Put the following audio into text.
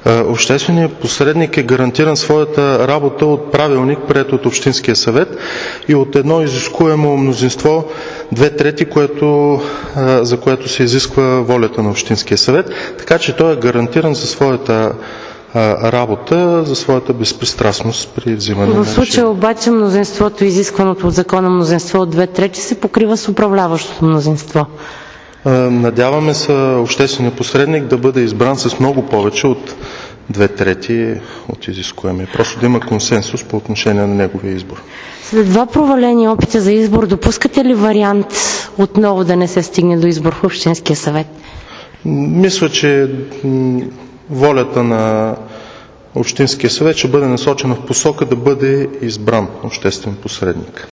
Общественият посредник е гарантиран своята работа от правилник, приет от Общинския съвет и от едно изискуемо мнозинство 2/3, за което се изисква волята на Общинския съвет, така че той е гарантиран за своята работа, за своята безпристрастност при взимане на решение. В случая обаче мнозинството, изискваното от закона мнозинство от 2/3, се покрива с управляващото мнозинство. Надяваме се общественият посредник да бъде избран с много повече от 2/3 от изискуемия. Просто да има консенсус по отношение на неговия избор. След два провалени опита за избор, допускате ли вариант отново да не се стигне до избор в Общинския съвет? Мисля, че волята на Общинския съвет ще бъде насочена в посока да бъде избран обществен посредник.